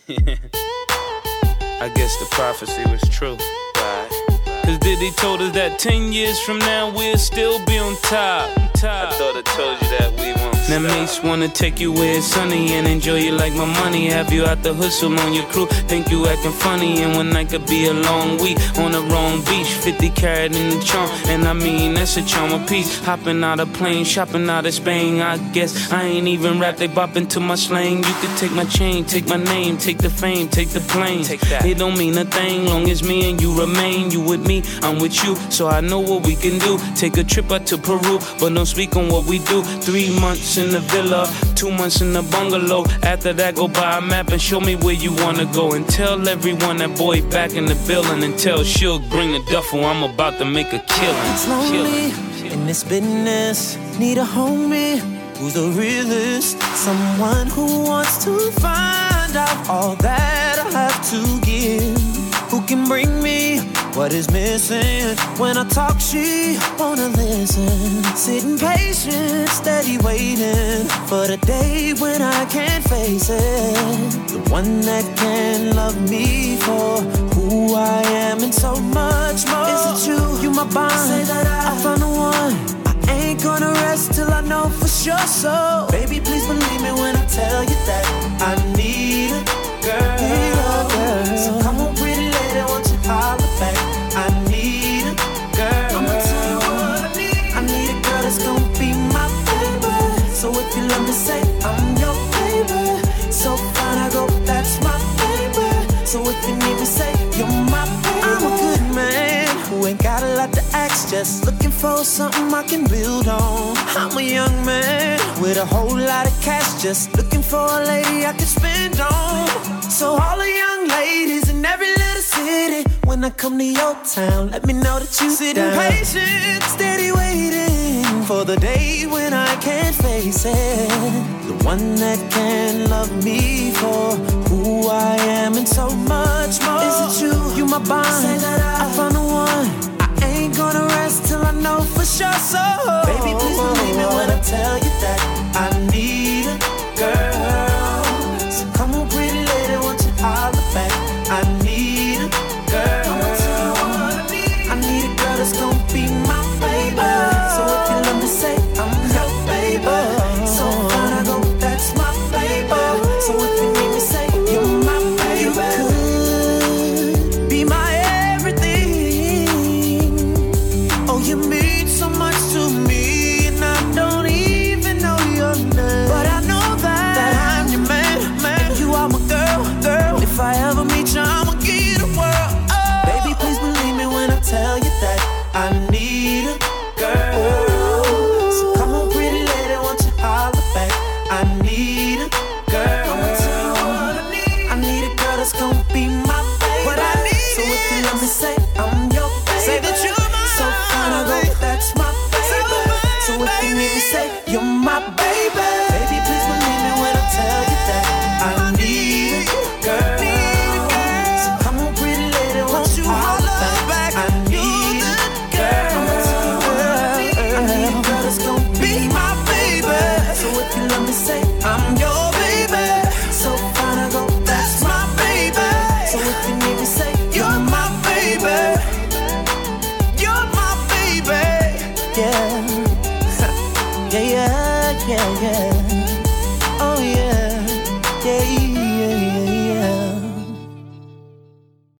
I guess the prophecy was true. Cause Diddy told us that 10 years from now we'll still be on top. I thought I told you that we won't stop. Now mates wanna take you where it's sunny and enjoy you like my money. Have you out the hustle on your crew, think you acting funny. And one night could be a long week on the wrong beach. 50 carat in the trunk, and I mean that's a charm of peace. Hopping out of plane, shopping out of Spain. I guess I ain't even rap, they bopping to my slang. You could take my chain, take my name, take the fame, take the plane. Take that. It don't mean a thing, long as me and you remain. You with me, I'm with you, so I know what we can do. Take a trip out to Peru, but don't speak on what we do. 3 months in the villa, 2 months in the bungalow. After that, go buy a map and show me where you wanna go. And tell everyone that boy back in the building. And tell Suge, bring the duffel, I'm about to make a killing. It's lonely in this business. Need a homie who's the realest. Someone who wants to find out all that I have to give. Who can bring me what is missing? When I talk, she wanna listen. Sitting patient, steady waiting for the day when I can't face it. The one that can love me for who I am and so much more. Is it you? You my bond. Say that I found the one. I ain't gonna rest till I know for sure. So baby, please believe me when I tell you that I need a girl. Need a girl. So come on, pretty lady, won't you holler back? I need a girl. I'ma tell you what I need. I need a girl that's gonna be my baby. So if you love me, say I'm your baby. So fine, I go, that's my baby. So if you need me, say you're my baby. I'm a good man who ain't got a lot to ask, just looking for something I can build on. I'm a young man with a whole lot of cash, just looking for a lady I can spend on. So all the young ladies in every little city, when I come to your town, let me know that you sit patient, steady waiting for the day when I can't face it. The one that can love me for who I am and so much more. Is it you? You my bond. Say that I found the one. I ain't gonna rest till I know for sure. So baby, please believe me when I tell